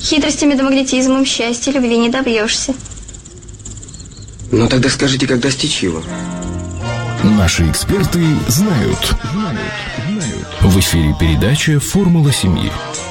Хитростями да магнетизмом счастья любви не добьешься. Ну тогда скажите, как достичь его? Наши эксперты знают. В эфире передача «Формула семьи».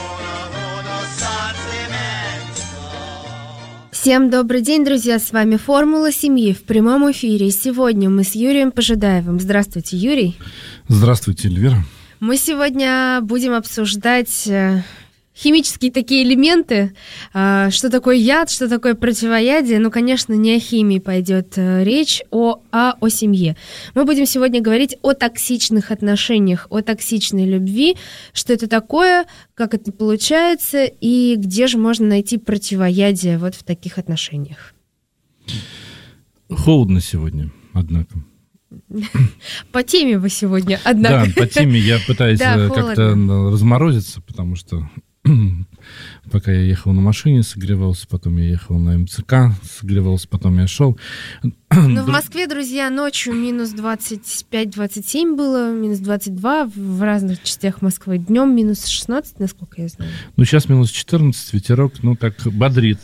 Всем добрый день, друзья, с вами «Формула семьи» в прямом эфире. Сегодня мы с Юрием Пожидаевым. Здравствуйте, Юрий. Здравствуйте, Эльвира. Мы сегодня будем обсуждать химические такие элементы, что такое яд, что такое противоядие. Ну, конечно, не о химии пойдет речь, а о семье. Мы будем сегодня говорить о токсичных отношениях, о токсичной любви, что это такое, как это получается и где же можно найти противоядие вот в таких отношениях. Холодно сегодня, однако. По теме вы сегодня, однако. Да, по теме я пытаюсь как-то разморозиться, потому что пока я ехал на машине, согревался, потом я ехал на МЦК, согревался, потом я шел. Ну, в Москве, друзья, ночью минус 25-27 было, минус 22 в разных частях Москвы. Днем минус 16, насколько я знаю. Ну, сейчас минус 14, ветерок, ну, так бодрит.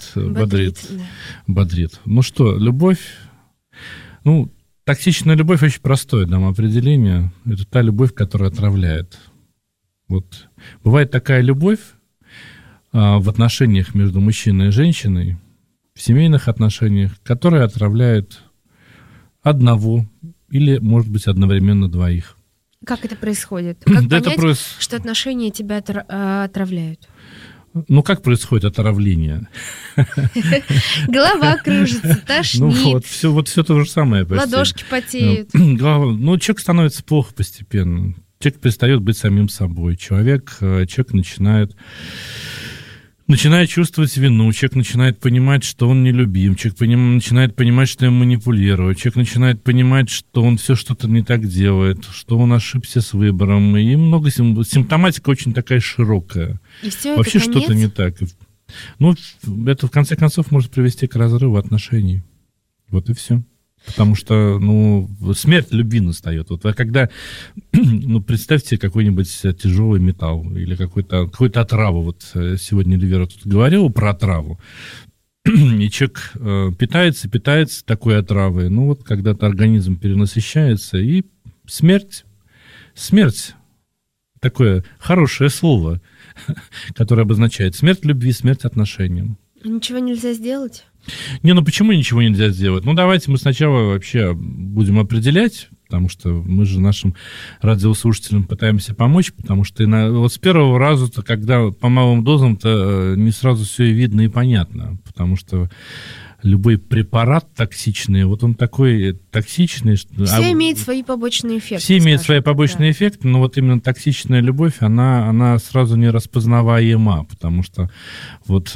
Ну что, любовь, ну, токсичная любовь очень простое нам определение. Это та любовь, которая отравляет. Вот бывает такая любовь в отношениях между мужчиной и женщиной, в семейных отношениях, которая отравляет одного или, может быть, одновременно двоих. Как это происходит? Как да понять, что отношения тебя отравляют? Ну, как происходит отравление? Голова кружится, тошнит. Ну, вот все то же самое. Ладошки потеют. Ну, человек становится плохо постепенно. Человек перестает быть самим собой. Человек начинает чувствовать вину, человек начинает понимать, что он нелюбим, человек начинает понимать, что им манипулируют, человек начинает понимать, что он все что-то не так делает, что он ошибся с выбором, и много симптоматика очень такая широкая. И все вообще это конец? Что-то не так. Ну, это в конце концов может привести к разрыву отношений. Вот и все. Потому что, ну, смерть любви настает. Вот когда, ну, представьте какой-нибудь тяжелый металл или какую-то отраву. Вот сегодня Эльвира тут говорила про отраву. И человек питается такой отравой. Ну, вот когда-то организм перенасыщается, и смерть, такое хорошее слово, которое обозначает смерть любви, смерть отношениям. Ничего нельзя сделать? Не, ну почему ничего нельзя сделать? Ну, давайте мы сначала вообще будем определять, потому что мы же нашим радиослушателям пытаемся помочь, потому что вот с первого раза-то, когда по малым дозам-то не сразу все и видно, и понятно, потому что любой препарат токсичный, вот он такой токсичный. Все имеют свои побочные эффекты. Все имеют свои побочные эффекты, но вот именно токсичная любовь, она сразу не распознаваема, потому что вот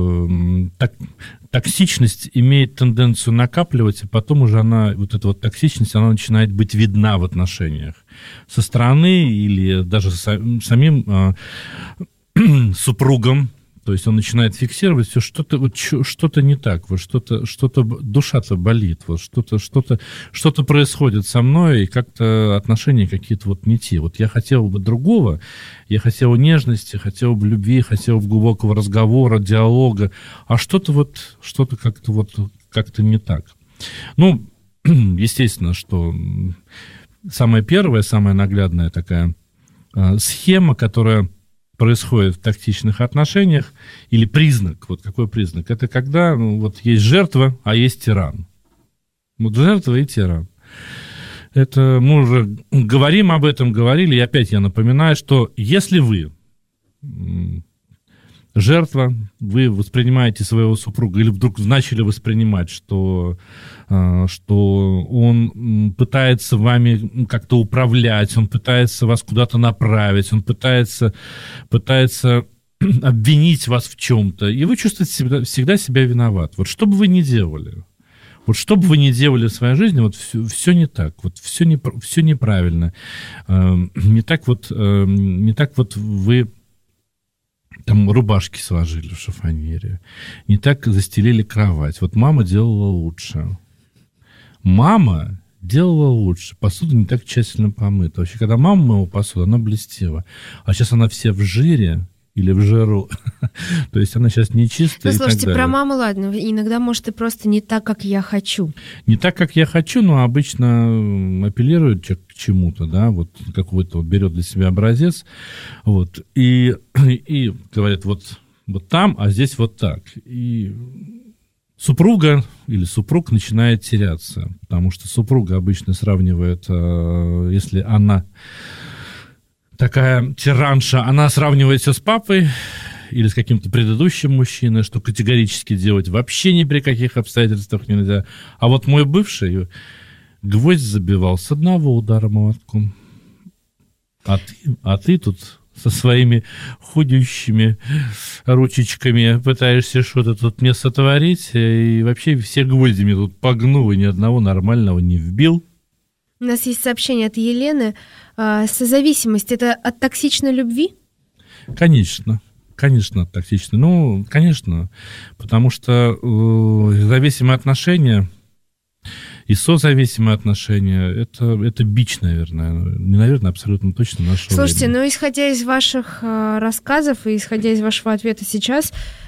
токсичность имеет тенденцию накапливать, и потом уже вот эта вот токсичность, она начинает быть видна в отношениях. Со стороны или даже самим супругом. То есть он начинает фиксировать все, что-то не так, вот что-то душа-то болит, вот что-то происходит со мной, и как-то отношения какие-то вот не те. Вот я хотел бы другого, я хотел нежности, хотел бы любви, хотел бы глубокого разговора, диалога, а что-то как-то не так. Ну, естественно, что самая первая, самая наглядная такая схема, которая происходит в токсичных отношениях, или признак, вот какой признак? Это когда вот есть жертва, а есть тиран. Вот жертва и тиран. Это мы уже говорили, и опять я напоминаю, что если вы жертва, вы воспринимаете своего супруга, или вдруг начали воспринимать, что он пытается вами как-то управлять, он пытается вас куда-то направить, он пытается обвинить вас в чем-то, и вы чувствуете всегда себя виноват. Вот что бы вы ни делали, вот что бы вы ни делали в своей жизни, вот все не так, вот все неправильно. Не так вот вы там рубашки сложили в шифоньере, не так застелили кровать. Вот мама делала лучше. Мама делала лучше. Посуда не так тщательно помыта. Вообще, когда мама мыла посуду, она блестела. А сейчас она вся в жире, или в жиру. То есть она сейчас нечистая. Ну, слушайте, про маму, ладно, иногда, может, и просто не так, как я хочу. Не так, как я хочу, но обычно апеллирует человек к чему-то, да, вот какой-то вот берет для себя образец, вот, и говорит, вот там, а здесь вот так. И супруга или супруг начинает теряться, потому что супруга обычно сравнивает, если она такая тиранша, она сравнивает все с папой или с каким-то предыдущим мужчиной, что категорически делать вообще ни при каких обстоятельствах нельзя. А вот мой бывший гвоздь забивал с одного удара молотком. А ты тут со своими худющими ручечками пытаешься что-то тут мне сотворить, и вообще все гвозди мне тут погнул, и ни одного нормального не вбил. У нас есть сообщение от Елены. Созависимость – это от токсичной любви? Конечно, от токсичной. Ну, конечно, потому что зависимые отношения и созависимые отношения – это бич, наверное. Не, наверное, абсолютно точно нашего Слушайте, времени. ну, исходя из ваших рассказов и исходя из вашего ответа сейчас,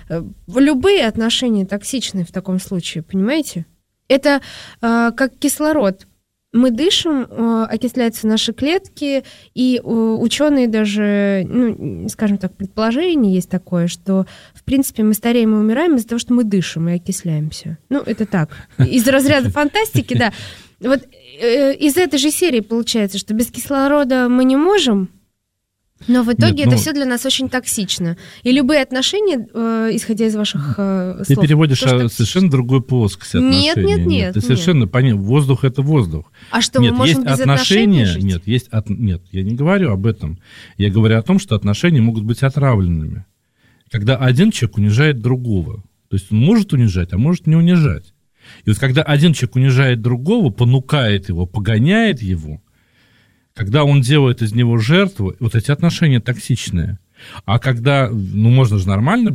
любые отношения токсичны в таком случае, понимаете? Это как кислород. Мы дышим, окисляются наши клетки, и ученые даже, ну, скажем так, предположение есть такое, что, в принципе, мы стареем и умираем из-за того, что мы дышим и окисляемся. Ну, это так. Из разряда фантастики, да. Вот из этой же серии получается, что без кислорода мы не можем, но в итоге это все для нас очень токсично. И любые отношения, исходя из ваших слов... Ты переводишь совершенно другую плоскость отношений. Нет. Ты совершенно понятно. Воздух – это воздух. А что, мы можем без отношений жить? Нет, я не говорю об этом. Я говорю о том, что отношения могут быть отравленными. Когда один человек унижает другого. То есть он может унижать, а может не унижать. И вот когда один человек унижает другого, понукает его, погоняет его, когда он делает из него жертву, вот эти отношения токсичные. А когда, ну, можно же нормально,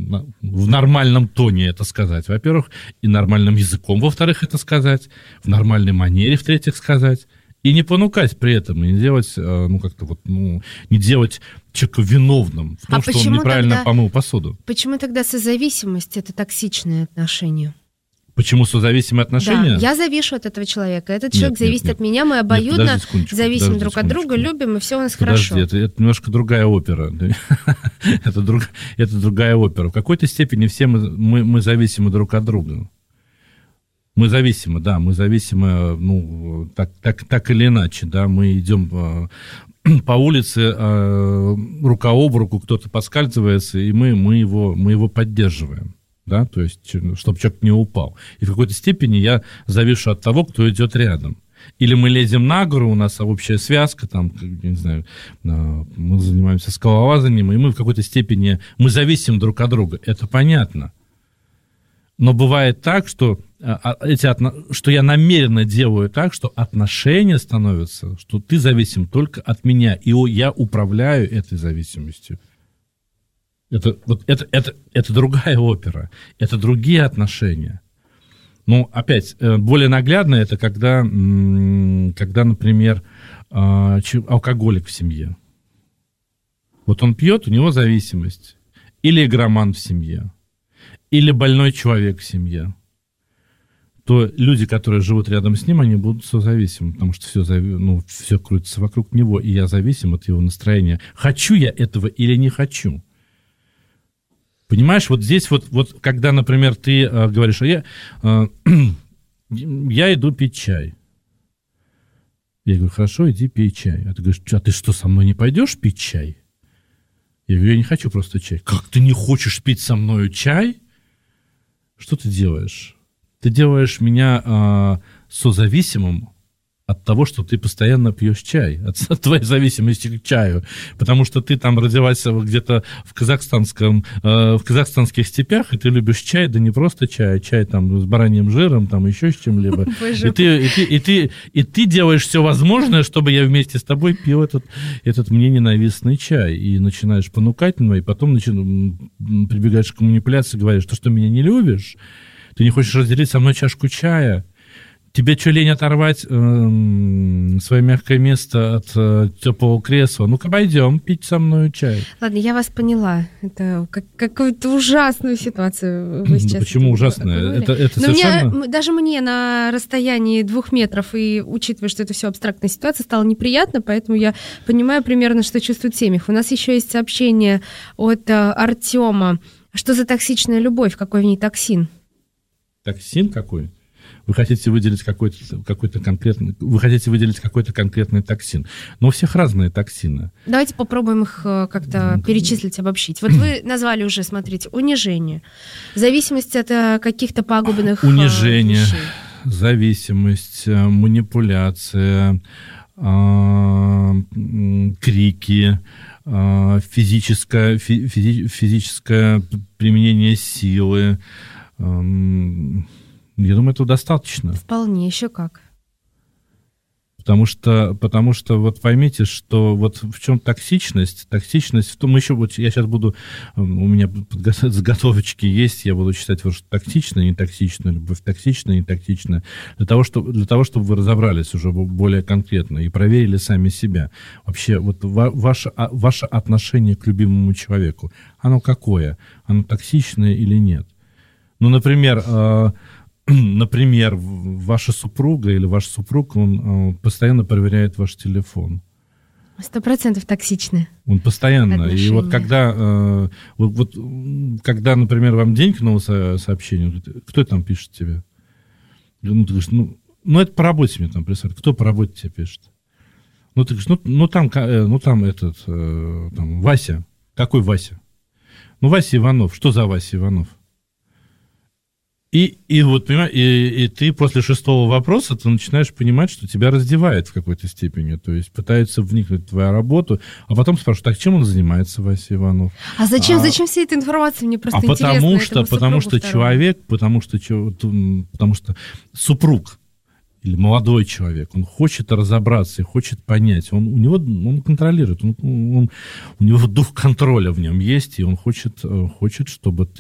в нормальном тоне это сказать, во-первых, и нормальным языком, во-вторых, это сказать, в нормальной манере, в-третьих, сказать, и не понукать при этом, и не делать, ну, как-то вот, ну, не делать человека виновным в том, что он неправильно помыл посуду. Почему тогда созависимость – это токсичные отношения? Почему созависимые отношения? Да, я завишу от этого человека, этот человек зависит от меня, мы обоюдно зависим друг от друга, любим, и все у нас хорошо. Это немножко другая опера. Это другая опера. В какой-то степени все мы зависимы друг от друга. Мы зависимы, ну, так или иначе, да, мы идем по улице рука об руку, кто-то поскальзывается, и мы его поддерживаем. Да, то есть, чтобы человек не упал. И в какой-то степени я завишу от того, кто идет рядом. Или мы лезем на гору, у нас общая связка, там, не знаю, мы занимаемся скалолазанием, и мы в какой-то степени, мы зависим друг от друга. Это понятно. Но бывает так, что я намеренно делаю так, что отношения становятся, что ты зависим только от меня, и я управляю этой зависимостью. Это другая опера, это другие отношения. Ну, опять, более наглядно это когда, например, алкоголик в семье. Вот он пьет, у него зависимость. Или игроман в семье. Или больной человек в семье. То люди, которые живут рядом с ним, они будут созависимы, потому что все крутится вокруг него, и я зависим от его настроения. Хочу я этого или не хочу? Понимаешь, вот здесь вот когда, например, ты говоришь, я иду пить чай. Я говорю, хорошо, иди пей чай. А ты говоришь, а ты что, со мной не пойдешь пить чай? Я говорю, я не хочу просто чай. Как ты не хочешь пить со мною чай? Что ты делаешь? Ты делаешь меня созависимым от того, что ты постоянно пьешь чай, от твоей зависимости к чаю, потому что ты там родилась где-то в казахстанских степях, и ты любишь чай, да не просто чай, а чай там с бараньим жиром, там еще с чем-либо. И ты делаешь все возможное, чтобы я вместе с тобой пил этот мне ненавистный чай, и начинаешь понукать меня, и потом прибегаешь к манипуляции, говоришь, что меня не любишь, ты не хочешь разделить со мной чашку чая. Тебе что, лень оторвать свое мягкое место от теплого кресла? Ну-ка, пойдем пить со мной чай. Ладно, я вас поняла. Это какую-то ужасную ситуацию вы сейчас... Почему ужасная? Это совершенно... Даже мне на расстоянии 2 метров, и учитывая, что это все абстрактная ситуация, стало неприятно, поэтому я понимаю примерно, что чувствует Семих. У нас еще есть сообщение от Артема. Что за токсичная любовь? Какой в ней токсин? Токсин какой? Вы хотите выделить какой-то конкретный токсин. Но у всех разные токсины. Давайте попробуем их как-то перечислить, обобщить. Вот вы назвали уже, смотрите, унижение, зависимость от каких-то пагубных унижение, вещей. Зависимость, манипуляция, крики, физическое применение силы. Я думаю, этого достаточно. Вполне, еще как. Потому что вот поймите, что вот в чем токсичность в том еще, вот я сейчас буду, у меня заготовочки есть, я буду читать, вот, что токсичная, не токсичная, любовь токсичная, не токсичная, для того, чтобы вы разобрались уже более конкретно и проверили сами себя. Вообще, вот ваше отношение к любимому человеку, оно какое? Оно токсичное или нет? Ну, например, ваша супруга или ваш супруг, он постоянно проверяет ваш телефон. 100% токсичны. Он постоянно. Отношения. И вот когда, например, вам день кинул сообщение, кто там пишет тебе? Ну, ты говоришь, это по работе мне там прислали. Кто по работе тебе пишет? Ну, ты говоришь, там Вася. Какой Вася? Ну, Вася Иванов. Что за Вася Иванов? И вот, понимаешь, и ты после 6-го вопроса ты начинаешь понимать, что тебя раздевает в какой-то степени, то есть пытаются вникнуть в твою работу, а потом спрашивают, так чем он занимается, Вася Иванов? А зачем вся эта информация? Мне просто интересно. Потому что супруг или молодой человек, он хочет разобраться и хочет понять, он контролирует, у него дух контроля в нем есть, и он хочет, чтобы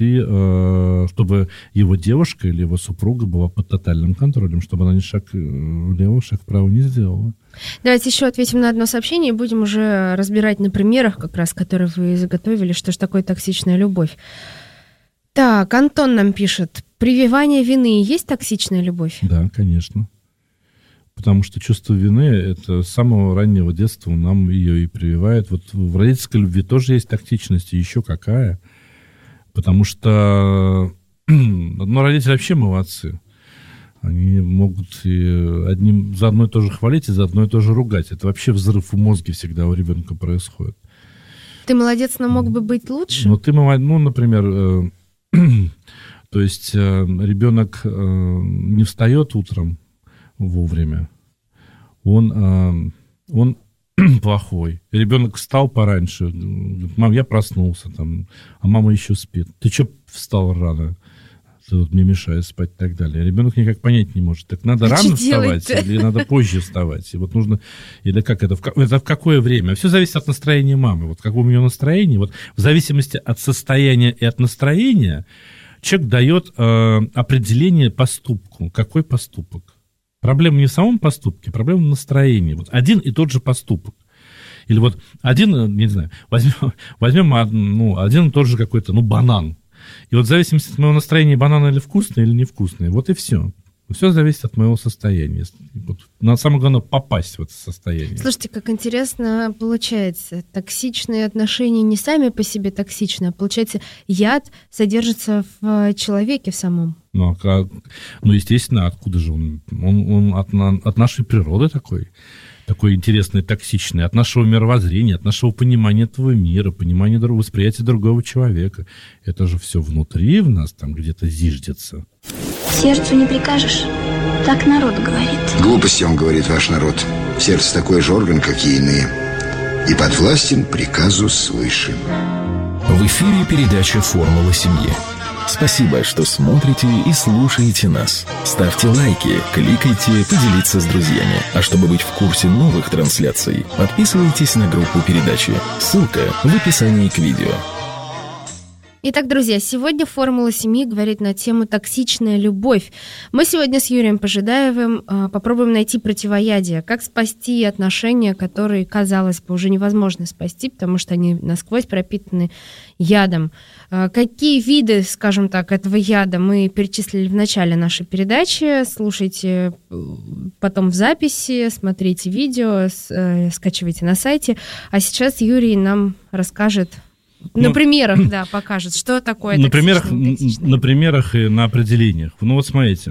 его девушка или его супруга была под тотальным контролем, чтобы она ни шаг влево, шаг вправо не сделала. Давайте еще ответим на одно сообщение и будем уже разбирать на примерах, как раз, которые вы заготовили, что же такое токсичная любовь. Так, Антон нам пишет, прививание вины есть токсичная любовь? Да, конечно. Потому что чувство вины, это с самого раннего детства нам ее и прививает. Вот в родительской любви тоже есть токсичность, и еще какая. Потому что родители вообще молодцы. Они могут и за одно и то же хвалить, и за одно и то же ругать. Это вообще взрыв в мозге всегда у ребенка происходит. Ты молодец, но мог бы быть лучше? Например, то есть ребенок не встает утром вовремя, он плохой. Ребенок встал пораньше, говорит, мам, я проснулся, там, а мама еще спит. Ты что встал рано? Ты вот мне мешаешь спать и так далее. Ребенок никак понять не может. Так надо рано вставать или надо позже вставать? И вот нужно, или как это в какое время? Все зависит от настроения мамы. Вот какое у нее настроение, вот в зависимости от состояния и от настроения человек дает определение поступку. Какой поступок? Проблема не в самом поступке, проблема в настроении. Вот один и тот же поступок. Или вот один, не знаю, возьмем один и тот же какой-то, банан. И вот в зависимости от моего настроения, банан или вкусный, или невкусный, вот и все. Все зависит от моего состояния. Вот, самое главное, попасть в это состояние. Слушайте, как интересно получается. Токсичные отношения не сами по себе токсичны, а получается, яд содержится в человеке в самом. Естественно, откуда же он? Он от нашей природы такой интересный, токсичный, от нашего мировоззрения, от нашего понимания этого мира, понимания восприятия другого человека. Это же все внутри в нас, там где-то зиждется. Сердцу не прикажешь, так народ говорит. Глупости, он говорит, ваш народ. Сердце такой же орган, как и иные, и подвластен приказу свыше. В эфире передача «Формула семьи». Спасибо, что смотрите и слушаете нас. Ставьте лайки, кликайте, поделиться с друзьями. А чтобы быть в курсе новых трансляций, подписывайтесь на группу передачи. Ссылка в описании к видео. Итак, друзья, сегодня «Формула семьи» говорит на тему «Токсичная любовь». Мы сегодня с Юрием Пожидаевым попробуем найти противоядие, как спасти отношения, которые, казалось бы, уже невозможно спасти, потому что они насквозь пропитаны ядом. Какие виды, скажем так, этого яда мы перечислили в начале нашей передачи. Слушайте потом в записи, смотрите видео, скачивайте на сайте. А сейчас Юрий нам расскажет... На примерах, покажет, что такое на примерах и на определениях. Ну вот смотрите,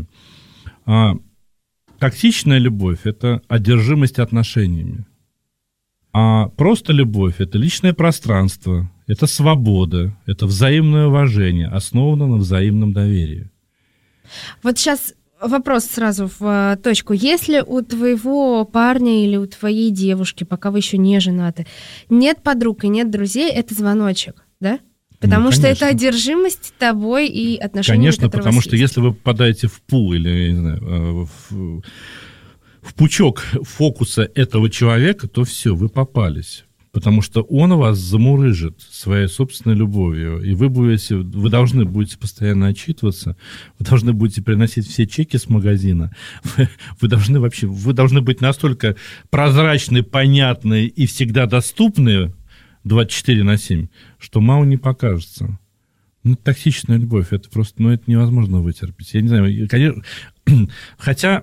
токсичная любовь – это одержимость отношениями, а просто любовь – это личное пространство, это свобода, это взаимное уважение, основано на взаимном доверии. Вот сейчас вопрос сразу в точку. Если у твоего парня или у твоей девушки, пока вы еще не женаты, нет подруг и нет друзей, это звоночек, да? Потому что это одержимость тобой и отношениями, конечно, потому что если вы попадаете в пул или, я не знаю, в пучок фокуса этого человека, то все, вы попались. Потому что он вас замурыжит своей собственной любовью, и вы должны будете постоянно отчитываться, вы должны будете приносить все чеки с магазина, вы должны быть настолько прозрачны, понятны и всегда доступны 24/7, что мало не покажется. Токсичная любовь, это просто, это невозможно вытерпеть. Я не знаю, конечно, хотя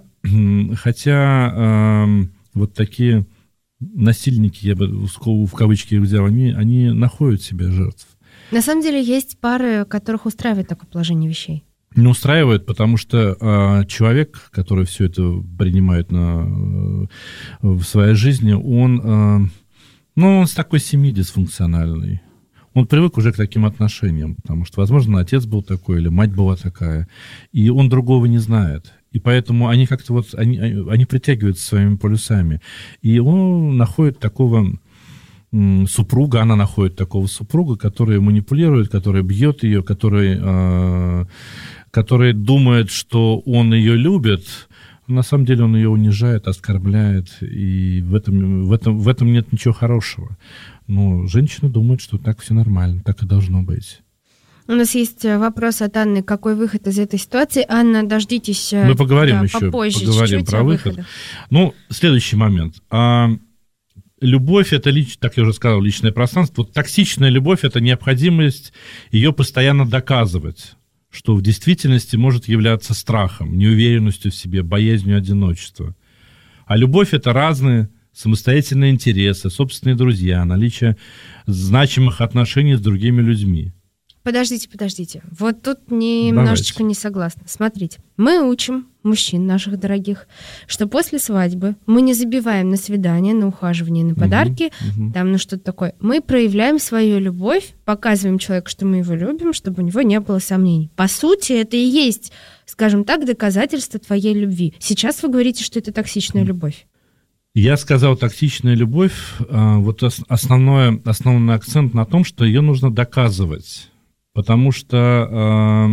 вот такие... насильники, я бы в кавычки их взял, они находят себе жертв. На самом деле есть пары, которых устраивает такое положение вещей. Не устраивает, потому что человек, который все это принимает в своей жизни, он с такой семьи дисфункциональной. Он привык уже к таким отношениям, потому что, возможно, отец был такой или мать была такая, и он другого не знает. И поэтому они как-то они притягиваются своими полюсами. И он находит такого супруга, она находит такого супруга, который манипулирует, который бьет ее, который думает, что он ее любит. На самом деле он ее унижает, оскорбляет, и в этом нет ничего хорошего. Но женщина думает, что так все нормально, так и должно быть. У нас есть вопрос от Анны. Какой выход из этой ситуации? Анна, дождитесь. Мы поговорим еще, поговорим про выход. Следующий момент. Любовь – это, так я уже сказал, личное пространство. Вот токсичная любовь – это необходимость ее постоянно доказывать, что в действительности может являться страхом, неуверенностью в себе, боязнью одиночества. А любовь – это разные самостоятельные интересы, собственные друзья, наличие значимых отношений с другими людьми. Подождите. Вот тут немножечко не согласна. Смотрите, мы учим мужчин наших дорогих, что после свадьбы мы не забиваем на свидания, на ухаживание, на подарки, там, что-то такое. Мы проявляем свою любовь, показываем человеку, что мы его любим, чтобы у него не было сомнений. По сути, это и есть, скажем так, доказательство твоей любви. Сейчас вы говорите, что это токсичная любовь. Я сказал, токсичная любовь, вот основной акцент на том, что ее нужно доказывать. Потому что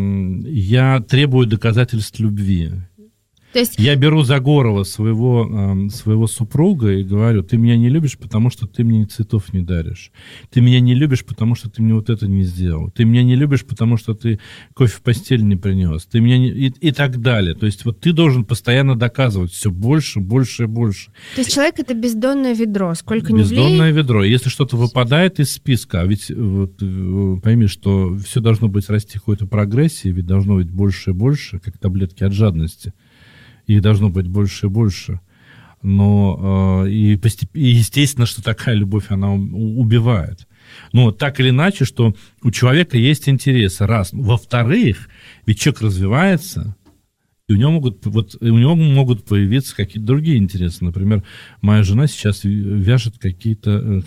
я требую доказательств любви. То есть... Я беру за горло своего супруга и говорю: ты меня не любишь, потому что ты мне цветов не даришь. Ты меня не любишь, потому что ты мне вот это не сделал. Ты меня не любишь, потому что ты кофе в постель не принес. Ты меня не... и так далее. То есть вот ты должен постоянно доказывать все больше, больше и больше. То есть человек — это бездонное ведро. Сколько ни влей... Бездонное ведро. Если что-то выпадает из списка, а ведь вот, пойми, что все должно быть расти в какой-то прогрессии, ведь должно быть больше и больше, как таблетки от жадности. Их должно быть больше и больше. Но и естественно, что такая любовь, она убивает. Но так или иначе, что у человека есть интересы, раз. Во-вторых, ведь человек развивается, и у него могут появиться какие-то другие интересы. Например, моя жена сейчас вяжет какие-то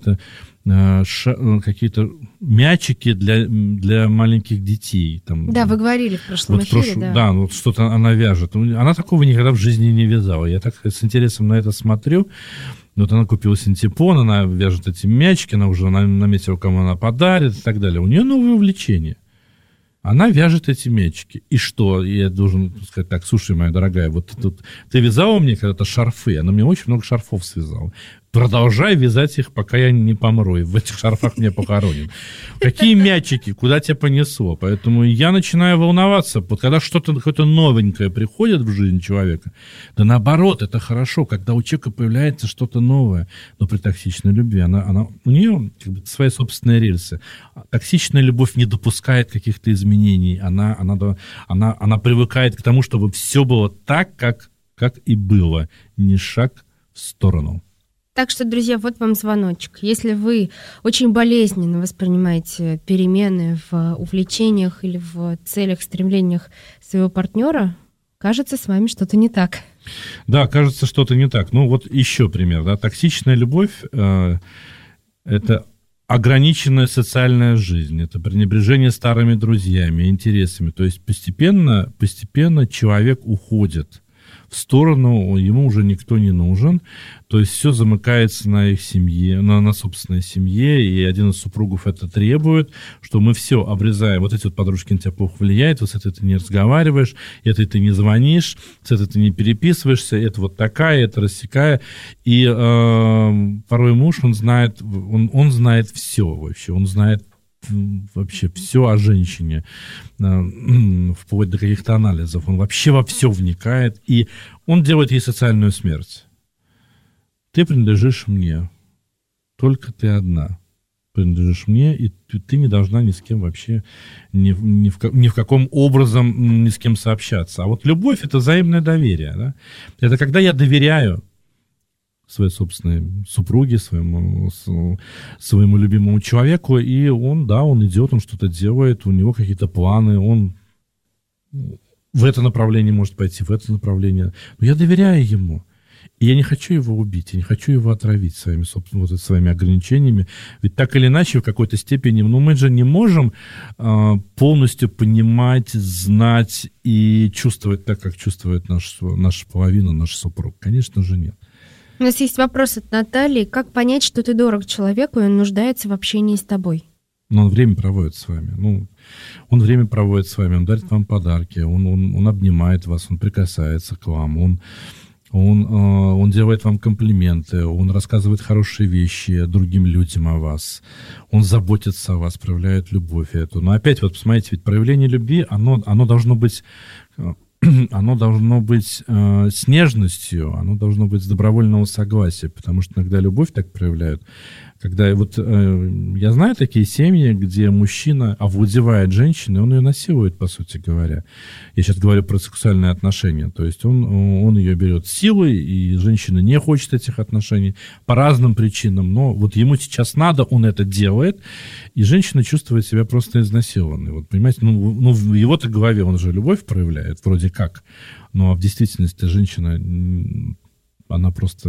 мячики для маленьких детей. Там, да, вы говорили в прошлом эфире. Да, вот что-то она вяжет. Она такого никогда в жизни не вязала. Я так с интересом на это смотрю. Вот она купила синтепон, она вяжет эти мячики, она уже наметила, кому она подарит и так далее. У нее новое увлечение. Она вяжет эти мячики. И что? Я должен сказать: так, слушай, моя дорогая, вот тут ты вязала мне когда-то шарфы, она мне очень много шарфов связала. Продолжай вязать их, пока я не помру, и в этих шарфах меня похоронят. Какие мячики, куда тебя понесло? Поэтому я начинаю волноваться. Вот когда что-то какое-то новенькое приходит в жизнь человека, да наоборот, это хорошо, когда у человека появляется что-то новое. Но при токсичной любви, у нее как бы свои собственные рельсы. Токсичная любовь не допускает каких-то изменений. Она привыкает к тому, чтобы все было так, как и было. Ни шаг в сторону. Так что, друзья, вот вам звоночек. Если вы очень болезненно воспринимаете перемены в увлечениях или в целях, стремлениях своего партнера, кажется, с вами что-то не так. Да, кажется, что-то не так. Ну, вот еще пример. Да? Токсичная любовь это ограниченная социальная жизнь, это пренебрежение старыми друзьями, интересами. То есть постепенно человек уходит в сторону, ему уже никто не нужен, то есть все замыкается на их семье, на собственной семье, и один из супругов это требует, что мы все обрезаем, вот эти вот подружки на тебя плохо влияют, вот с этой ты не разговариваешь, этой ты не звонишь, с этой ты не переписываешься, это вот такая, это рассекая, и порой муж, он знает все вообще, он знает вообще все о женщине, вплоть до каких-то анализов. Он вообще во все вникает, и он делает ей социальную смерть. Ты принадлежишь мне. Только ты одна принадлежишь мне, и ты не должна ни с кем вообще, ни в каком образом ни с кем сообщаться. А вот любовь — это взаимное доверие. Да? Это когда я доверяю своей собственной супруге, своему любимому человеку, и он идет, он что-то делает, у него какие-то планы, он в это направление может пойти, в это направление. Но я доверяю ему. И я не хочу его убить, я не хочу его отравить своими ограничениями. Ведь так или иначе, в какой-то степени, мы же не можем полностью понимать, знать и чувствовать так, как чувствует наша половина, наш супруг. Конечно же, нет. У нас есть вопрос от Натальи. Как понять, что ты дорог человеку, и он нуждается в общении с тобой? Он время проводит с вами. Он время проводит с вами, он дарит вам подарки, он обнимает вас, он прикасается к вам, он делает вам комплименты, он рассказывает хорошие вещи другим людям о вас, он заботится о вас, проявляет любовь эту. Но опять вот посмотрите, ведь проявление любви, оно должно быть с нежностью, оно должно быть с добровольного согласия, потому что иногда любовь так проявляют, когда я знаю такие семьи, где мужчина овладевает женщиной, он ее насилует, по сути говоря. Я сейчас говорю про сексуальные отношения, то есть он ее берет силой, и женщина не хочет этих отношений по разным причинам, но вот ему сейчас надо, он это делает, и женщина чувствует себя просто изнасилованной. Вот, понимаете, в его-то голове он же любовь проявляет, вроде как, но в действительности женщина, она просто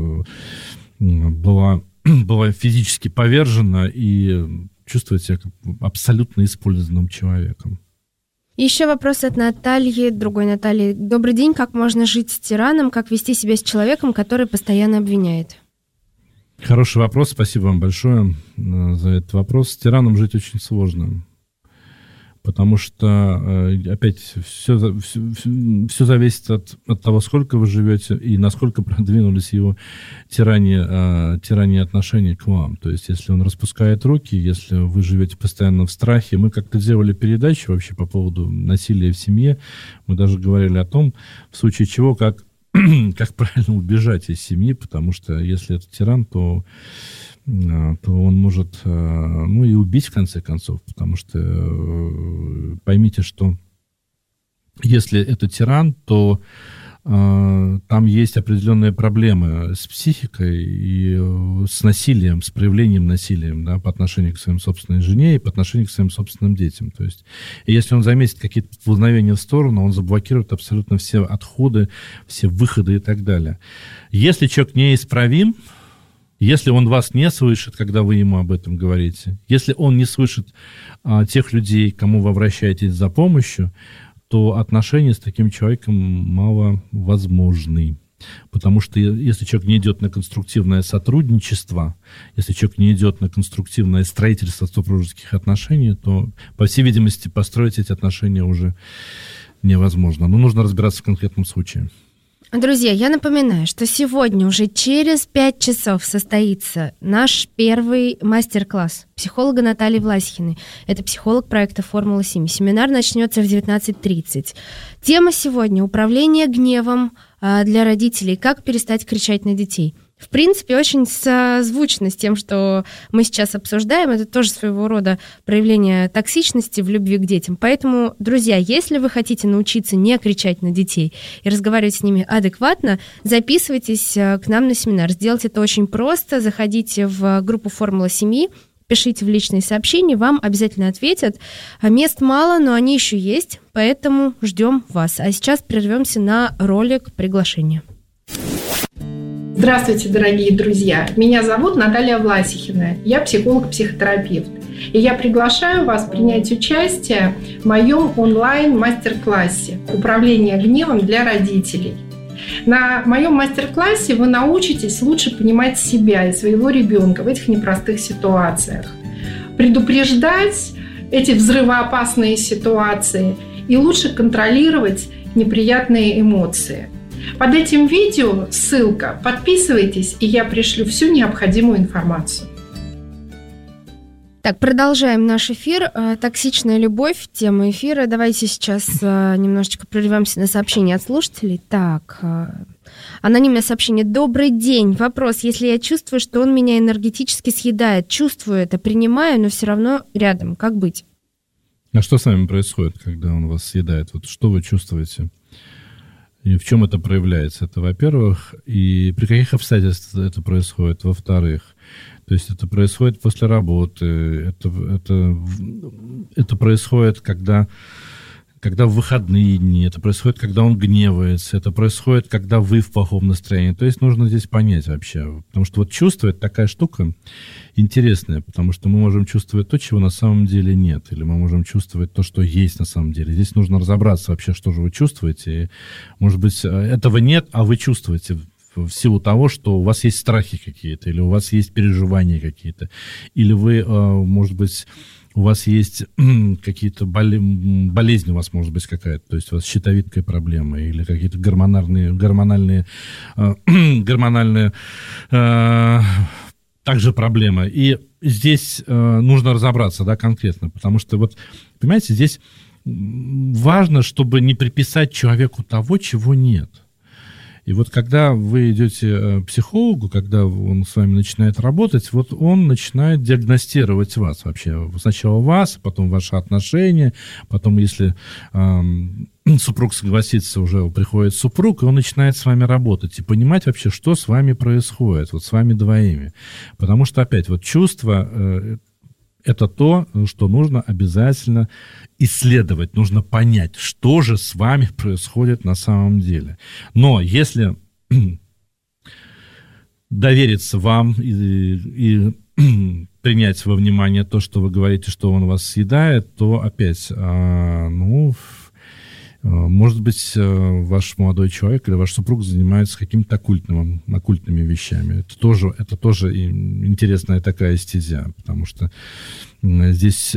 была физически повержена и чувствует себя абсолютно использованным человеком. Еще вопрос от Натальи, другой Натальи. Добрый день, как можно жить с тираном, как вести себя с человеком, который постоянно обвиняет? Хороший вопрос, спасибо вам большое за этот вопрос. С тираном жить очень сложно, потому что, опять, все зависит от того, сколько вы живете и насколько продвинулись его тирания отношений к вам. То есть, если он распускает руки, если вы живете постоянно в страхе. Мы как-то делали передачу вообще по поводу насилия в семье. Мы даже говорили о том, в случае чего, как правильно убежать из семьи, потому что если это тиран, то он может, и убить в конце концов, потому что поймите, что если это тиран, то там есть определенные проблемы с психикой и с насилием, с проявлением насилия, да, по отношению к своей собственной жене и по отношению к своим собственным детям. То есть, если он заметит какие-то поползновения в сторону, он заблокирует абсолютно все отходы, все выходы и так далее. Если человек неисправим, если он вас не слышит, когда вы ему об этом говорите, если он не слышит тех людей, к кому вы обращаетесь за помощью, то отношения с таким человеком мало возможны. Потому что если человек не идет на конструктивное сотрудничество, если человек не идет на конструктивное строительство супружеских отношений, то, по всей видимости, построить эти отношения уже невозможно. Но нужно разбираться в конкретном случае. Друзья, я напоминаю, что сегодня уже через 5 часов состоится наш первый мастер-класс психолога Натальи Власихиной. Это психолог проекта «Формула семьи». Семинар начнется в 19:30. Тема сегодня – управление гневом для родителей. Как перестать кричать на детей. В принципе, очень созвучно с тем, что мы сейчас обсуждаем. Это тоже своего рода проявление токсичности в любви к детям. Поэтому, друзья, если вы хотите научиться не кричать на детей и разговаривать с ними адекватно, записывайтесь к нам на семинар. Сделать это очень просто. Заходите в группу «Формула семьи», пишите в личные сообщения, вам обязательно ответят. Мест мало, но они еще есть, поэтому ждем вас. А сейчас прервемся на ролик приглашения. Здравствуйте, дорогие друзья! Меня зовут Наталья Власихина. Я психолог-психотерапевт. И я приглашаю вас принять участие в моем онлайн-мастер-классе «Управление гневом для родителей». На моем мастер-классе вы научитесь лучше понимать себя и своего ребенка в этих непростых ситуациях, предупреждать эти взрывоопасные ситуации и лучше контролировать неприятные эмоции. Под этим видео ссылка. Подписывайтесь, и я пришлю всю необходимую информацию. Так, продолжаем наш эфир. Токсичная любовь, тема эфира. Давайте сейчас немножечко прервемся на сообщения от слушателей. Так, анонимное сообщение. Добрый день. Вопрос. Если я чувствую, что он меня энергетически съедает, чувствую это, принимаю, но все равно рядом. Как быть? А что с вами происходит, когда он вас съедает? Вот что вы чувствуете? И в чем это проявляется? Это, во-первых, и при каких обстоятельствах это происходит? Во-вторых, то есть это происходит после работы, это происходит, когда в выходные дни, это происходит, когда он гневается, это происходит, когда вы в плохом настроении. То есть нужно здесь понять вообще. Потому что вот чувство – это такая штука интересная, потому что мы можем чувствовать то, чего на самом деле нет, или мы можем чувствовать то, что есть на самом деле. Здесь нужно разобраться вообще, что же вы чувствуете. И, может быть, этого нет, а вы чувствуете в силу того, что у вас есть страхи какие-то, или у вас есть переживания какие-то, или вы, может быть, у вас есть какие-то болезни, у вас может быть какая-то, то есть у вас щитовидная проблема или какие-то гормональные также проблемы. И здесь нужно разобраться, да, конкретно, потому что вот, понимаете, здесь важно, чтобы не приписать человеку того, чего нет. И вот когда вы идете к психологу, когда он с вами начинает работать, вот он начинает диагностировать вас вообще. Сначала вас, потом ваши отношения, потом, если супруг согласится, уже приходит супруг, и он начинает с вами работать и понимать вообще, что с вами происходит, вот с вами двоими. Потому что, опять, вот чувства это то, что нужно обязательно исследовать, нужно понять, что же с вами происходит на самом деле. Но если довериться вам и принять во внимание то, что вы говорите, что он вас съедает, то опять, может быть, ваш молодой человек или ваш супруг занимается какими-то оккультными вещами. Это тоже интересная такая стезя, потому что здесь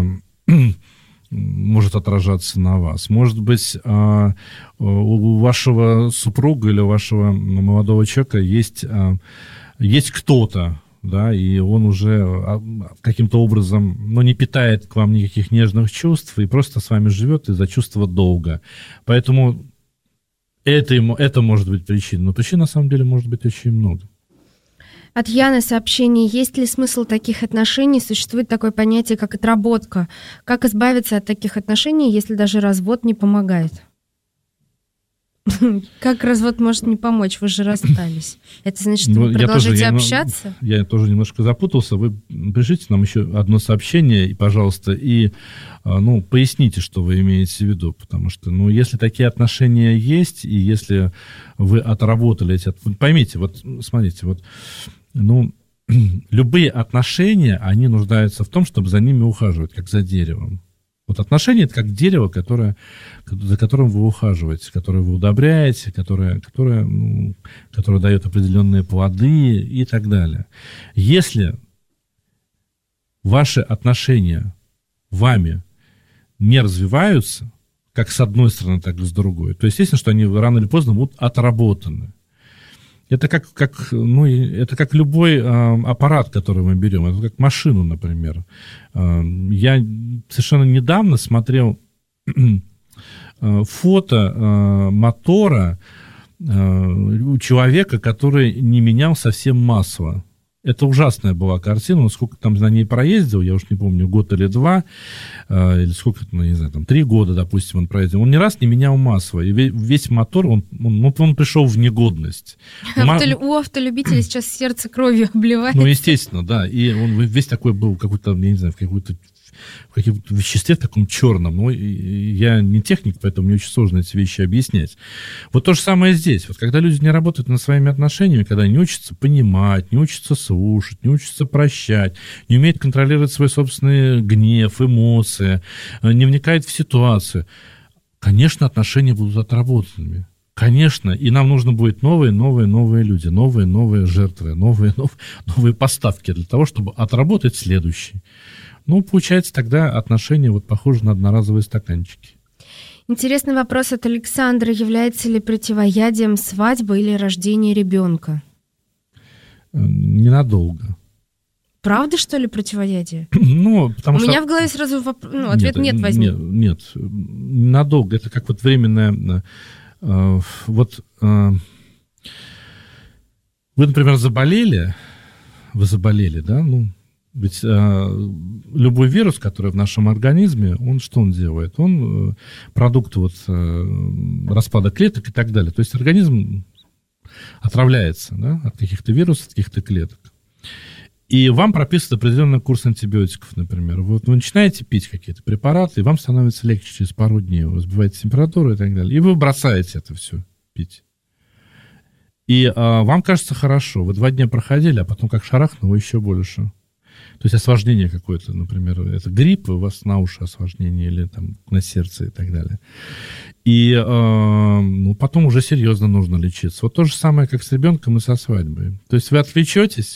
может отражаться на вас. Может быть, у вашего супруга или у вашего молодого человека есть кто-то, да, и он уже каким-то образом, не питает к вам никаких нежных чувств и просто с вами живет из-за чувства долга. Поэтому это может быть причиной, но причин на самом деле может быть очень много. От Яны сообщение. Есть ли смысл таких отношений? Существует такое понятие, как отработка. Как избавиться от таких отношений, если даже развод не помогает? Как развод может не помочь? Вы же расстались. Это значит, вы продолжаете общаться? Я тоже немножко запутался. Вы пришлите нам еще одно сообщение, и, пожалуйста, и поясните, что вы имеете в виду. Потому что, если такие отношения есть, и если вы отработали эти... Поймите, вот смотрите, любые отношения, они нуждаются в том, чтобы за ними ухаживать, как за деревом. Вот отношения – это как дерево, за которым вы ухаживаете, которое вы удобряете, которое дает определенные плоды и так далее. Если ваши отношения вами не развиваются, как с одной стороны, так и с другой, то естественно, что они рано или поздно будут отработаны. Это как любой аппарат, который мы берем, это как машину, например. Я совершенно недавно смотрел фото мотора у человека, который не менял совсем масло. Это ужасная была картина, сколько там на ней проездил, я уж не помню, год или 2, или сколько, не знаю, 3 года, допустим, он проездил. Он ни раз не менял масло, и весь мотор, он пришел в негодность. У автолюбителей сейчас сердце кровью обливается. Ну, естественно, да, и он весь такой был, какой-то, я не знаю, в каком-то веществе, в таком черном. Но я не техник, поэтому мне очень сложно эти вещи объяснять. Вот то же самое здесь. Вот когда люди не работают над своими отношениями, когда не учатся понимать, не учатся слушать, не учатся прощать, не умеют контролировать свой собственный гнев, эмоции, не вникают в ситуацию, конечно, отношения будут отработанными. Конечно, и нам нужно будет новые люди, новые жертвы, новые поставки для того, чтобы отработать следующий. Ну, получается, тогда отношения похожи на одноразовые стаканчики. Интересный вопрос от Александра. Является ли противоядием свадьба или рождение ребенка? Ненадолго. Правда, что ли, противоядие? Ну, потому что... У меня в голове сразу ответ нет возьми. Нет, ненадолго. Это как временное... Вы, например, заболели, да, ведь любой вирус, который в нашем организме, что он делает? Он продукт распада клеток и так далее. То есть организм отравляется, да, от каких-то вирусов, от каких-то клеток. И вам прописывают определенный курс антибиотиков, например. Вы начинаете пить какие-то препараты, и вам становится легче через пару дней. Вы сбиваете температуру и так далее. И вы бросаете это все пить. И вам кажется хорошо. Вы 2 дня проходили, а потом как шарахнуло еще больше. То есть осложнение какое-то, например, это грипп, у вас на уши осложнение или там на сердце и так далее. И потом уже серьезно нужно лечиться. Вот то же самое, как с ребенком и со свадьбой. То есть вы отвлечетесь,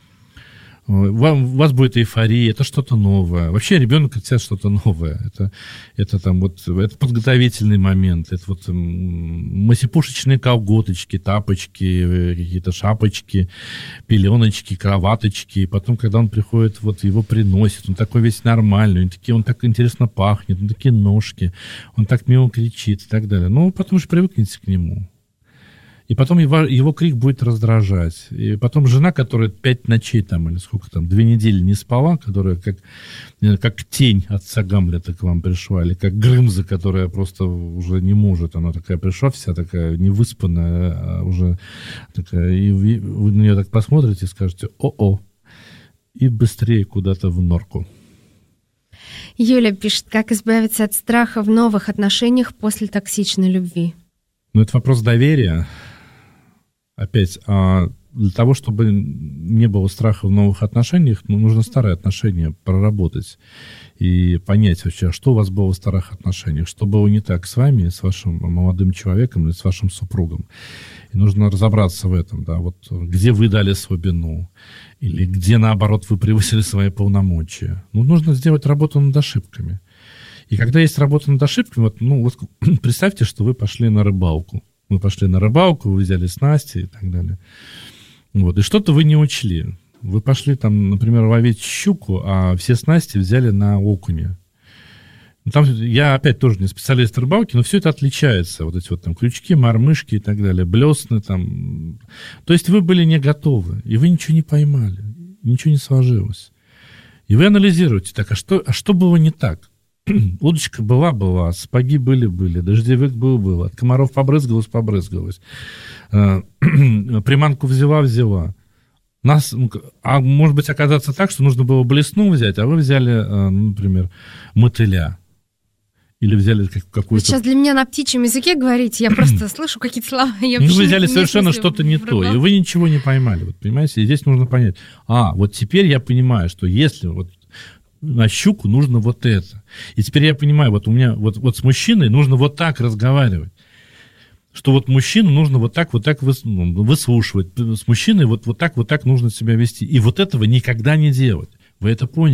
у вас будет эйфория, это что-то новое. Вообще ребенок это что-то новое. Это подготовительный момент, это масипушечные колготочки, тапочки, какие-то шапочки, пеленочки, кроваточки. И потом, когда он приходит, его приносит, он такой весь нормальный, он так интересно пахнет, такие ножки, он так мило кричит и так далее. Ну, потом же привыкнете к нему. И потом его крик будет раздражать. И потом жена, которая 5 ночей или сколько 2 недели не спала, которая как тень отца Гамлета к вам пришла, или как Грымза, которая просто уже не может. Она такая пришла, вся такая невыспанная, уже такая, и вы на нее так посмотрите и скажете «о-о», и быстрее куда-то в норку. Юля пишет, как избавиться от страха в новых отношениях после токсичной любви? Это вопрос доверия. Опять, для того, чтобы не было страха в новых отношениях, нужно старые отношения проработать и понять вообще, что у вас было в старых отношениях, что было не так с вами, с вашим молодым человеком или с вашим супругом. И нужно разобраться в этом, да, где вы дали слабину, или где, наоборот, вы превысили свои полномочия. Нужно сделать работу над ошибками. И когда есть работа над ошибками, представьте, что вы пошли на рыбалку. Вы пошли на рыбалку, вы взяли снасти и так далее. И что-то вы не учли. Вы пошли например, ловить щуку, а все снасти взяли на окуня. Там я опять тоже не специалист рыбалки, но все это отличается. Эти крючки, мормышки и так далее, блесны там. То есть вы были не готовы, и вы ничего не поймали, ничего не сложилось. И вы анализируете, а что было не так? Удочка была, сапоги были, дождевик был, от комаров побрызгалась. Приманку взяла. Может быть, оказаться так, что нужно было блесну взять, а вы взяли, например, мотыля. Или взяли какую-то... Вы сейчас для меня на птичьем языке говорите, я просто слышу какие-то слова. Вы взяли совершенно что-то не то, и вы ничего не поймали. Понимаете? И здесь нужно понять. Теперь я понимаю, что если... на щуку нужно это. И теперь я понимаю, у меня с мужчиной нужно так разговаривать. Что мужчину нужно так выслушивать. С мужчиной так нужно себя вести. И этого никогда не делать. Вы это поняли.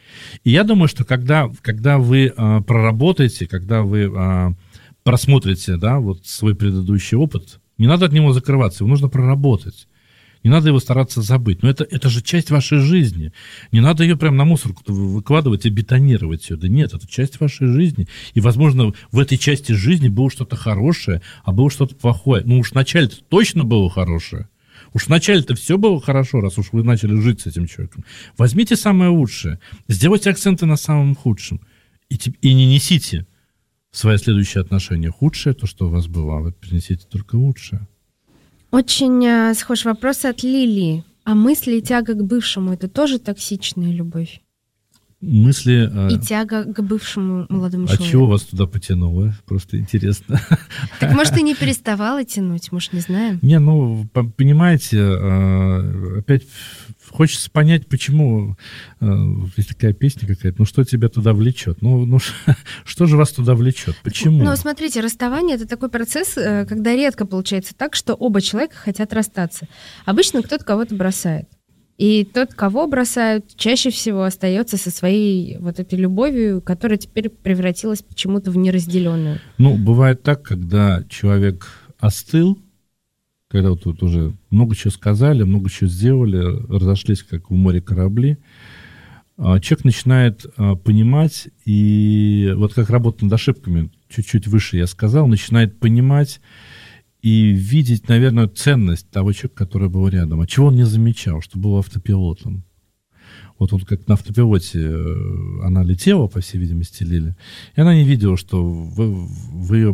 И я думаю, что когда вы проработаете, когда вы просмотрите, да, вот свой предыдущий опыт, не надо от него закрываться, его нужно проработать. Не надо его стараться забыть. Но это же часть вашей жизни. Не надо ее прям на мусорку выкладывать и бетонировать ее. Да нет, это часть вашей жизни. И, возможно, в этой части жизни было что-то хорошее, а было что-то плохое. Ну уж вначале-то точно было хорошее. Уж вначале-то все было хорошо, раз уж вы начали жить с этим человеком. Возьмите самое лучшее, сделайте акценты на самом худшем. И не несите в свои следующие отношения худшее, то, что у вас было, а вы принесите только лучшее. Очень схож вопрос от Лилии. А мысли и тяга к бывшему – это тоже токсичная любовь? Мысли... И тяга к бывшему молодому человеку. А чего вас туда потянуло? Просто интересно. Так может, и не переставала тянуть, может, не знаем? Не, ну, понимаете, опять хочется понять, почему есть такая песня какая-то, ну, что тебя туда влечет? Ну что же вас туда влечет? Почему? Ну, смотрите, расставание – это такой процесс, когда редко получается так, что оба человека хотят расстаться. Обычно кто-то кого-то бросает. И тот, кого бросают, чаще всего остается со своей вот этой любовью, которая теперь превратилась почему-то в неразделенную. Ну, бывает так, когда человек остыл, когда вот тут уже много чего сказали, много чего сделали, разошлись, как в море корабли, человек начинает понимать, и вот как работа над ошибками, чуть-чуть выше я сказал, начинает понимать и видеть, наверное, ценность того человека, который был рядом. А чего он не замечал, что был автопилотом? Вот он как на автопилоте, она летела, по всей видимости, Лиля, и она не видела, что в ее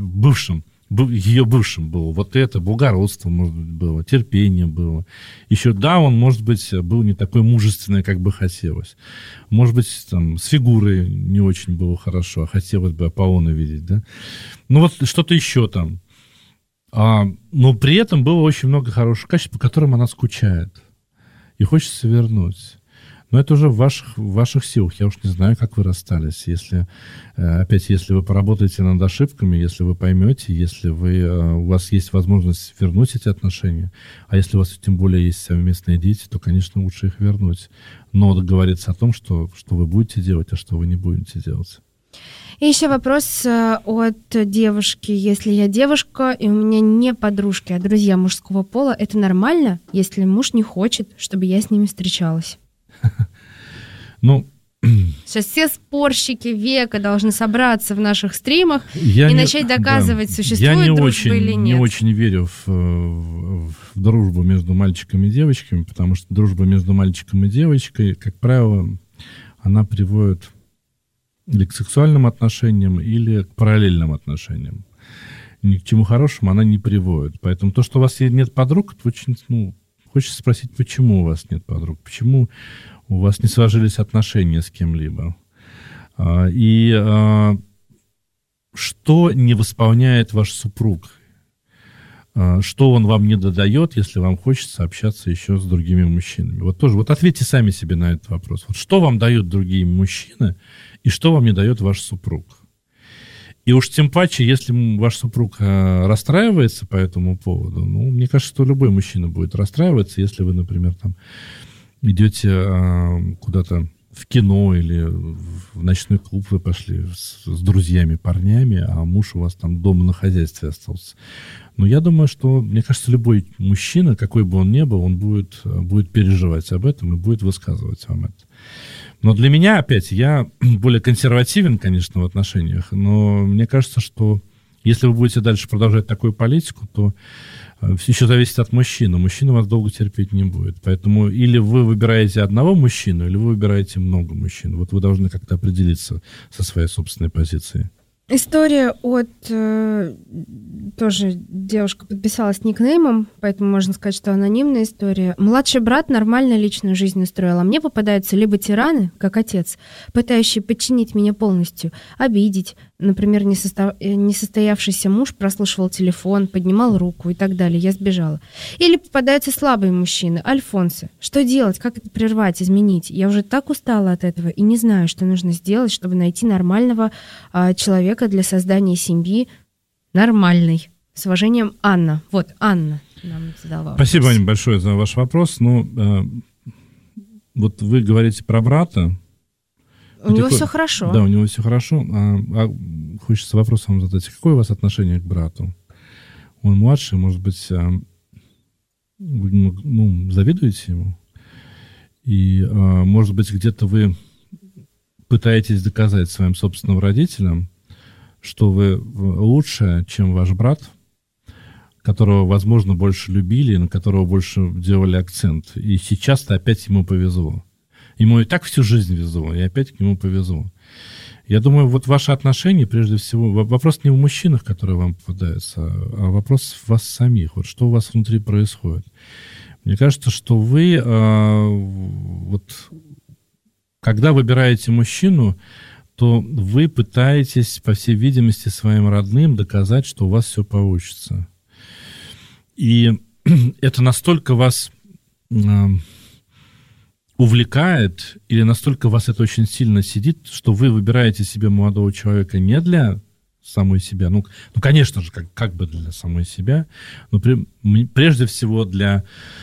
ее бывшем было вот это, благородство, может быть, было, терпение было. Еще, да, он, может быть, был не такой мужественный, как бы хотелось. Может быть, там, с фигурой не очень было хорошо, а хотелось бы Аполлона видеть, да. Ну, вот что-то еще там. Но при этом было очень много хороших качеств, по которым она скучает. И хочется вернуть. Но это уже в ваших силах. Я уж не знаю, как вы расстались. Если вы поработаете над ошибками, если вы поймете, если у вас есть возможность вернуть эти отношения, а если у вас тем более есть совместные дети, то, конечно, лучше их вернуть. Но договориться о том, что вы будете делать, а что вы не будете делать. И еще вопрос от девушки. Если я девушка, и у меня не подружки, а друзья мужского пола, это нормально, если муж не хочет, чтобы я с ними встречалась? Ну... Сейчас все спорщики века должны собраться в наших стримах и начать доказывать, существует дружба или нет. Я не очень верю в дружбу между мальчиками и девочками, потому что дружба между мальчиком и девочкой, как правило, она приводит или к сексуальным отношениям, или к параллельным отношениям. Ни к чему хорошему она не приводит. Поэтому то, что у вас нет подруг, это очень, хочется спросить, почему у вас нет подруг, почему у вас не сложились отношения с кем-либо. И что не восполняет ваш супруг? Что он вам не додает, если вам хочется общаться еще с другими мужчинами? Вот тоже, ответьте сами себе на этот вопрос. Вот что вам дают другие мужчины, и что вам не дает ваш супруг? И уж тем паче, если ваш супруг расстраивается по этому поводу, мне кажется, что любой мужчина будет расстраиваться, если вы, например, там идете куда-то в кино или в ночной клуб вы пошли с друзьями, парнями, а муж у вас там дома на хозяйстве остался. Но я думаю, что, мне кажется, любой мужчина, какой бы он ни был, он будет переживать об этом и будет высказывать вам это. Но для меня, опять, я более консервативен, конечно, в отношениях, но мне кажется, что если вы будете дальше продолжать такую политику, то еще зависит от мужчины. Мужчина вас долго терпеть не будет. Поэтому или вы выбираете одного мужчину, или вы выбираете много мужчин. Вот вы должны как-то определиться со своей собственной позицией. История от... тоже девушка подписалась никнеймом, поэтому можно сказать, что анонимная история. Младший брат нормально личную жизнь устроил, а мне попадаются либо тираны, как отец, пытающие подчинить меня полностью, обидеть. Например, несостоявшийся муж прослушивал телефон, поднимал руку и так далее. Я сбежала. Или попадаются слабые мужчины, альфонсы. Что делать? Как это прервать, изменить? Я уже так устала от этого и не знаю, что нужно сделать, чтобы найти нормального человека для создания семьи нормальной. С уважением, Анна. Вот, Анна нам задала вопрос. Спасибо, Аня, большое за ваш вопрос. Вот вы говорите про брата. У него все хорошо. Да, у него все хорошо. Хочется вопрос вам задать. Какое у вас отношение к брату? Он младший, может быть, вы завидуете ему? И, может быть, где-то вы пытаетесь доказать своим собственным родителям, что вы лучше, чем ваш брат, которого, возможно, больше любили, на которого больше делали акцент. И сейчас-то опять ему повезло. Ему и так всю жизнь везло, и опять ему повезло. Я думаю, вот ваши отношения, прежде всего, вопрос не в мужчинах, которые вам попадаются, а вопрос в вас самих. Вот что у вас внутри происходит. Мне кажется, что вы, когда выбираете мужчину, то вы пытаетесь, по всей видимости, своим родным доказать, что у вас все получится. И это настолько вас увлекает, или настолько вас это очень сильно сидит, что вы выбираете себе молодого человека не для самой себя, ну конечно же, как бы для самой себя, но прежде всего для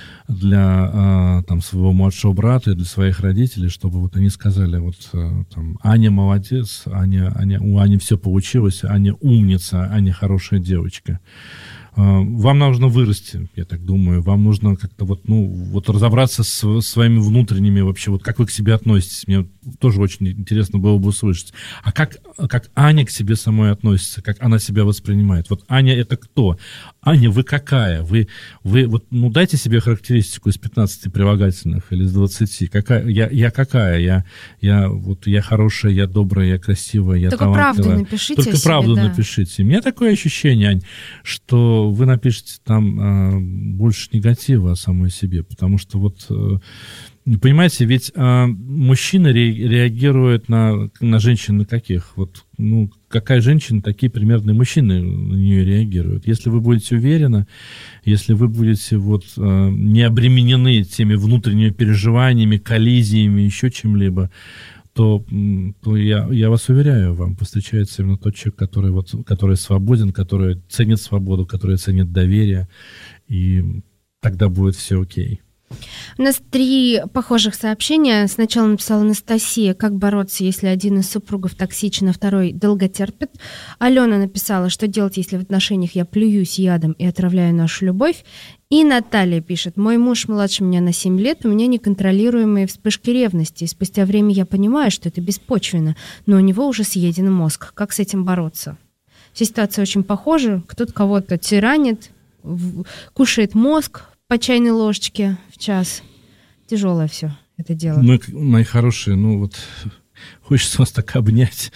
своего младшего брата и для своих родителей, чтобы вот они сказали, там, Аня молодец, у Ани все получилось, Аня умница, Аня хорошая девочка. Вам нужно вырасти, я так думаю, вам нужно как-то разобраться с своими внутренними вообще, как вы к себе относитесь. Мне тоже очень интересно было бы услышать. А как Аня к себе самой относится, как она себя воспринимает? Вот Аня это кто? Аня, вы какая? Вы дайте себе характеристику из 15 прилагательных или из 20. Я какая? Я хорошая, я добрая, я красивая, я только талантливая. Правду напишите. Только правду напишите. У меня такое ощущение, Ань, что вы напишете там больше негатива о самой себе, потому что понимаете, ведь мужчина реагирует на женщин на каких? Какая женщина, такие примерно мужчины на нее реагируют. Если вы будете уверены, если вы будете не обременены теми внутренними переживаниями, коллизиями, еще чем-либо, то я вас уверяю, вам повстречается именно тот человек, который свободен, который ценит свободу, который ценит доверие, и тогда будет все окей. У нас 3 похожих сообщения. Сначала написала Анастасия, как бороться, если один из супругов токсичен, а второй долготерпит. Алена написала, что делать, если в отношениях я плююсь ядом и отравляю нашу любовь. И Наталья пишет, мой муж младше меня на 7 лет, у меня неконтролируемые вспышки ревности. И спустя время я понимаю, что это беспочвенно, но у него уже съеден мозг. Как с этим бороться? Все ситуации очень похожи. Кто-то кого-то тиранит, кушает мозг по чайной ложечке в час. Тяжелое все это дело. Мои хорошие, хочется вас так обнять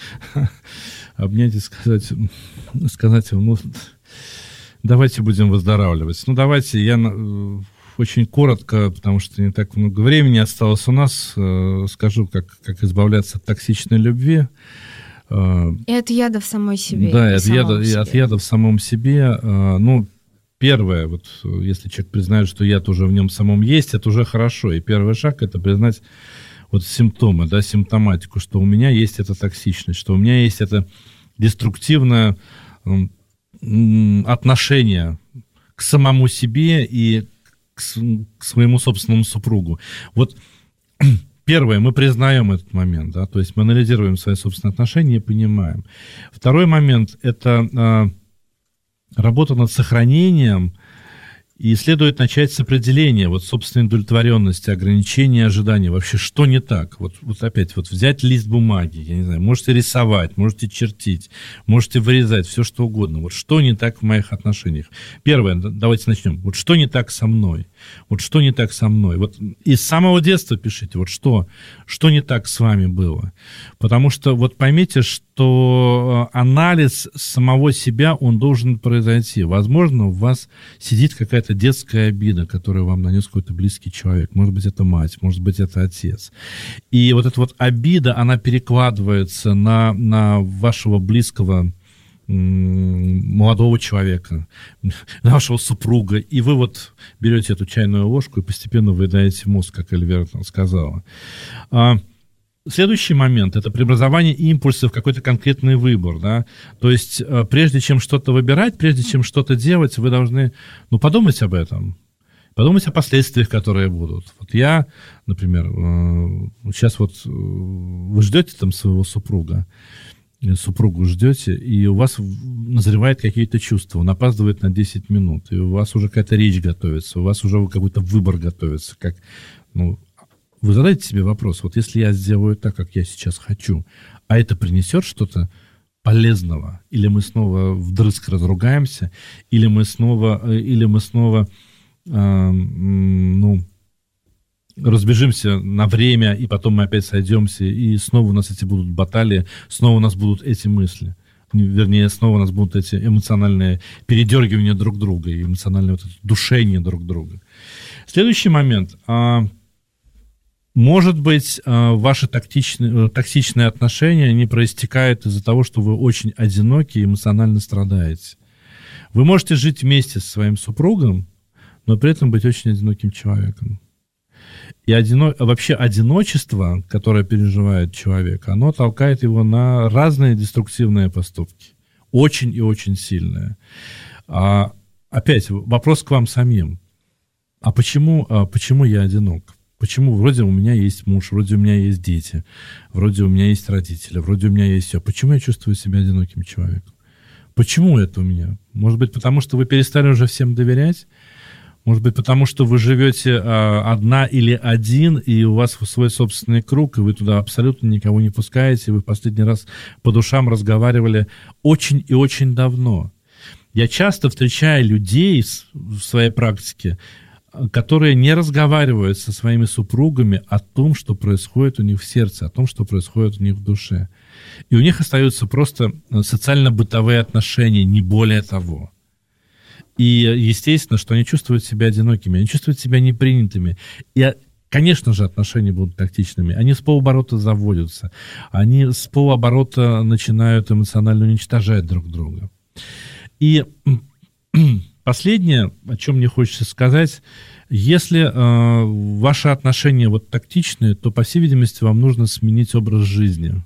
и сказать вам, давайте будем выздоравливать. Давайте, я очень коротко, потому что не так много времени осталось у нас, скажу, как избавляться от токсичной любви. И от яда в самой себе. Да, от яда в самом себе. Первое, если человек признает, что яд уже в нем самом есть, это уже хорошо. И первый шаг – это признать симптомы, симптоматику, что у меня есть эта токсичность, что у меня есть это деструктивное отношение к самому себе и к своему собственному супругу. Первое, мы признаем этот момент, то есть мы анализируем свои собственные отношения и понимаем. Второй момент – это работа над сохранением, и следует начать с определения собственной удовлетворенности, ограничения ожиданий. Вообще, что не так? Опять взять лист бумаги, я не знаю, можете рисовать, можете чертить, можете вырезать, все что угодно. Что не так в моих отношениях? Первое, давайте начнем. Что не так со мной? Что не так со мной? И с самого детства пишите, что не так с вами было. Потому что поймите, что анализ самого себя, он должен произойти. Возможно, у вас сидит какая-то детская обида, которую вам нанес какой-то близкий человек. Может быть, это мать, может быть, это отец. И эта обида, она перекладывается на вашего близкого молодого человека, нашего супруга, и вы берете эту чайную ложку и постепенно выедаете мозг, как Эльвира сказала. Следующий момент – это преобразование импульса в какой-то конкретный выбор. То есть, прежде чем что-то выбирать, прежде чем что-то делать, вы должны подумать об этом Подумать о последствиях, которые будут. Вот я, например, сейчас вот вы ждете там своего супругу ждете, и у вас назревают какие-то чувства, он опаздывает на 10 минут, и у вас уже какая-то речь готовится, у вас уже какой-то выбор готовится. Вы задаете себе вопрос, вот если я сделаю так, как я сейчас хочу, а это принесет что-то полезного, или мы снова вдрызг разругаемся, или мы снова разбежимся на время, и потом мы опять сойдемся, и снова у нас эти будут баталии, снова у нас будут эти мысли. Вернее, снова у нас будут эти эмоциональные передергивания друг друга, и эмоциональное вот это душение друг друга. Следующий момент. Может быть, ваши токсичные отношения не проистекают из-за того, что вы очень одиноки и эмоционально страдаете. Вы можете жить вместе со своим супругом, но при этом быть очень одиноким человеком. И вообще одиночество, которое переживает человек, оно толкает его на разные деструктивные поступки. Очень и очень сильные. Опять вопрос к вам самим. А почему я одинок? Почему вроде у меня есть муж, вроде у меня есть дети, вроде у меня есть родители, вроде у меня есть все. Почему я чувствую себя одиноким человеком? Почему это у меня? Может быть, потому что вы перестали уже всем доверять? Может быть, потому что вы живете одна или один, и у вас свой собственный круг, и вы туда абсолютно никого не пускаете, вы в последний раз по душам разговаривали очень и очень давно. Я часто встречаю людей в своей практике, которые не разговаривают со своими супругами о том, что происходит у них в сердце, о том, что происходит у них в душе. И у них остаются просто социально-бытовые отношения, не более того. И естественно, что они чувствуют себя одинокими, они чувствуют себя непринятыми. И, конечно же, отношения будут токсичными. Они с полоборота заводятся, они с полоборота начинают эмоционально уничтожать друг друга. И последнее, о чем мне хочется сказать, если ваши отношения вот токсичные, то, по всей видимости, вам нужно сменить образ жизни.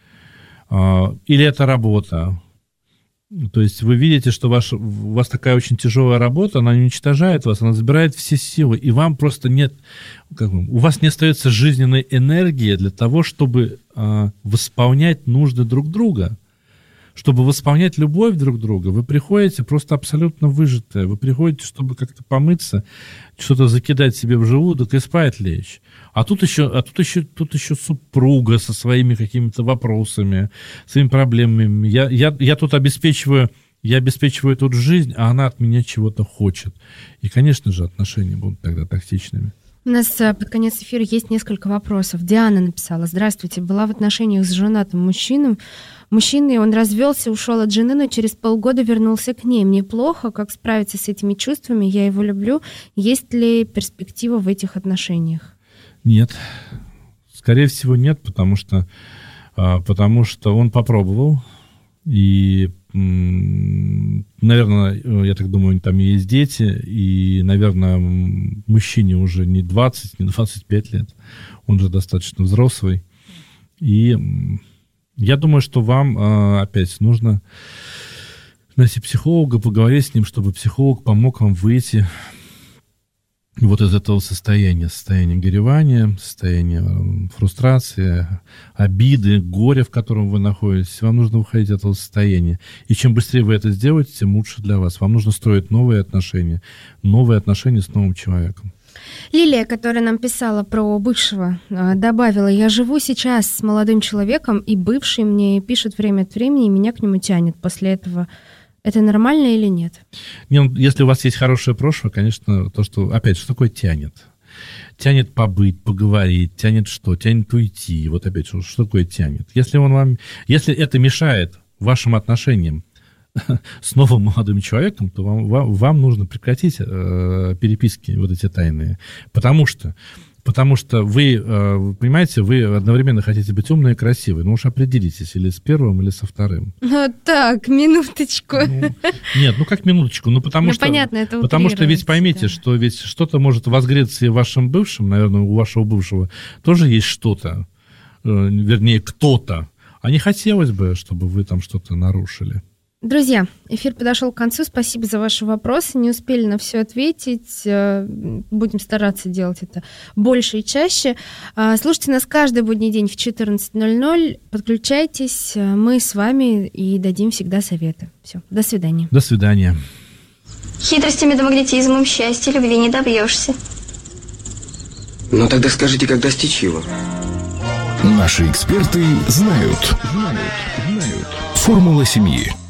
Или это работа. То есть вы видите, что у вас такая очень тяжелая работа, она уничтожает вас, она забирает все силы, и вам просто нет, у вас не остается жизненной энергии для того, чтобы восполнять нужды друг друга. Чтобы восполнять любовь друг друга, вы приходите просто абсолютно выжатые. Вы приходите, чтобы как-то помыться, что-то закидать себе в желудок и спать лечь. А тут еще супруга со своими какими-то вопросами, своими проблемами. Я тут обеспечиваю тут жизнь, а она от меня чего-то хочет. И, конечно же, отношения будут тогда токсичными. У нас под конец эфира есть несколько вопросов. Диана написала: здравствуйте, была в отношениях с женатым мужчиной, он развелся, ушел от жены, но через полгода вернулся к ней. Мне плохо, как справиться с этими чувствами, я его люблю. Есть ли перспектива в этих отношениях? Нет, скорее всего нет, потому что он попробовал, и, наверное, я так думаю, там есть дети, и, наверное, мужчине уже не 20, не 25 лет, он же достаточно взрослый, и я думаю, что вам опять нужно найти психолога, поговорить с ним, чтобы психолог помог вам выйти вот из этого состояния горевания, состояния фрустрации, обиды, горя, в котором вы находитесь. Вам нужно выходить из этого состояния. И чем быстрее вы это сделаете, тем лучше для вас. Вам нужно строить новые отношения с новым человеком. Лилия, которая нам писала про бывшего, добавила: я живу сейчас с молодым человеком, и бывший мне пишет время от времени, и меня к нему тянет. После этого это нормально или нет? Если у вас есть хорошее прошлое, конечно, что такое тянет? Тянет побыть, поговорить, тянет что? Тянет уйти. Вот опять, что такое тянет? Если это мешает вашим отношениям с новым молодым человеком, то вам нужно прекратить переписки вот эти тайные. Потому что вы, понимаете, вы одновременно хотите быть умной и красивой. Ну уж определитесь, или с первым, или со вторым. Так, минуточку. Как минуточку? Потому что ведь поймите, да, что ведь что-то может возгреться и вашим бывшим, наверное, у вашего бывшего тоже есть что-то, вернее, кто-то. А не хотелось бы, чтобы вы там что-то нарушили. Друзья, эфир подошел к концу. Спасибо за ваши вопросы. Не успели на все ответить. Будем стараться делать это больше и чаще. Слушайте нас каждый будний день в 14:00. Подключайтесь. Мы с вами и дадим всегда советы. Все. До свидания. До свидания. Хитростями да магнетизмом счастья, любви не добьешься. Ну тогда скажите, как достичь его? Наши эксперты знают. Формула семьи.